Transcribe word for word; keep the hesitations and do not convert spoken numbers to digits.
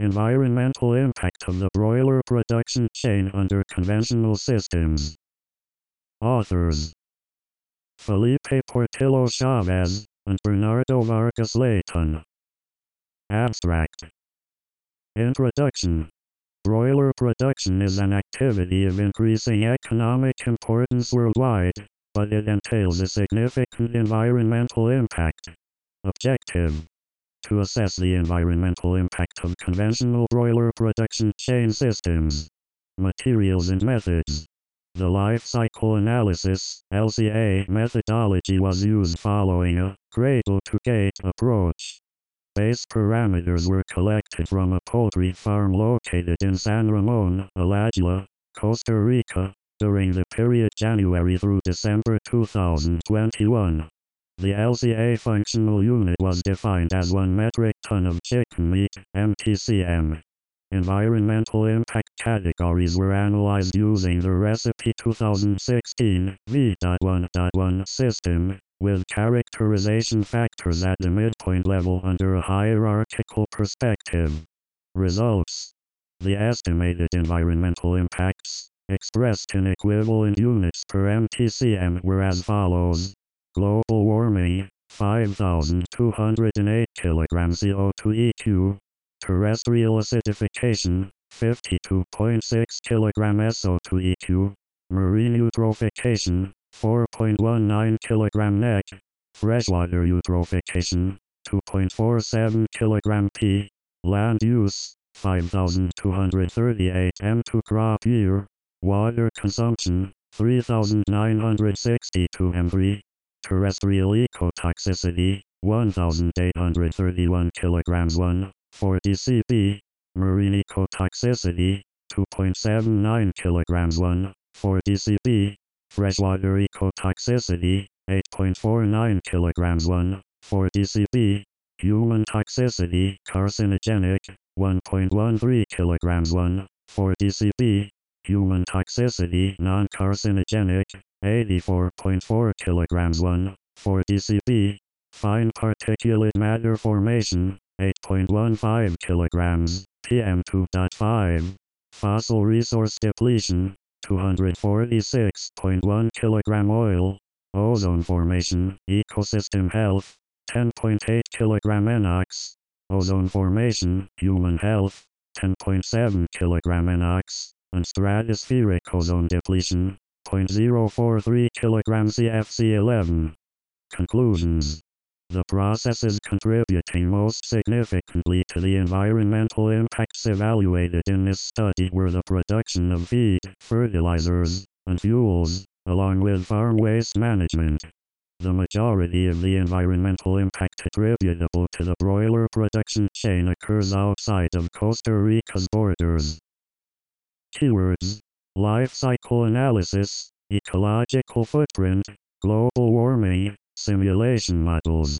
Environmental impact of the broiler production chain under conventional systems. Authors: Felipe Portillo Chavez and Bernardo Vargas Leighton. Abstract. Introduction. Broiler production is an activity of increasing economic importance worldwide, but it entails a significant environmental impact. Objective: to assess the environmental impact of conventional broiler production chain systems. Materials and methods. The life cycle analysis (L C A) methodology was used following a cradle-to-gate approach. Base parameters were collected from a poultry farm located in San Ramon, Alajla, Costa Rica, during the period January through December two thousand twenty-one. The L C A functional unit was defined as one metric ton of chicken meat, M T C M. Environmental impact categories were analyzed using the Recipe two thousand sixteen V one point one system, with characterization factors at the midpoint level under a hierarchical perspective. Results: the estimated environmental impacts, expressed in equivalent units per M T C M, were as follows. Global warming, five thousand two hundred eight kilograms C O two E Q. Terrestrial acidification, fifty-two point six kilograms S O two E Q. Marine eutrophication, four point one nine kilograms N E C. Freshwater eutrophication, two point four seven kilograms P. Land use, five thousand two hundred thirty-eight meters per crop year. Water consumption, three thousand nine hundred sixty-two meters per crop. Terrestrial ecotoxicity, one thousand eight hundred thirty-one kilograms one, forty C B. Marine ecotoxicity, two point seven nine kilograms one, forty C B. Freshwater ecotoxicity, eight point four nine kilograms one, forty C B. Human toxicity, carcinogenic, one point one three kilograms one, forty C B. Human toxicity, non-carcinogenic, eighty-four point four kilograms one, forty C B. Fine particulate matter formation, eight point one five kilograms, P M two point five. Fossil resource depletion, two hundred forty-six point one kilogram oil. Ozone formation, ecosystem health, ten point eight kilogram NOx. Ozone formation, human health, ten point seven kilogram NOx. And stratospheric ozone depletion, zero point zero four three kilograms C F C eleven. Conclusions. The processes contributing most significantly to the environmental impacts evaluated in this study were the production of feed, fertilizers, and fuels, along with farm waste management. The majority of the environmental impact attributable to the broiler production chain occurs outside of Costa Rica's borders. Keywords: life cycle analysis, ecological footprint, global warming, simulation models.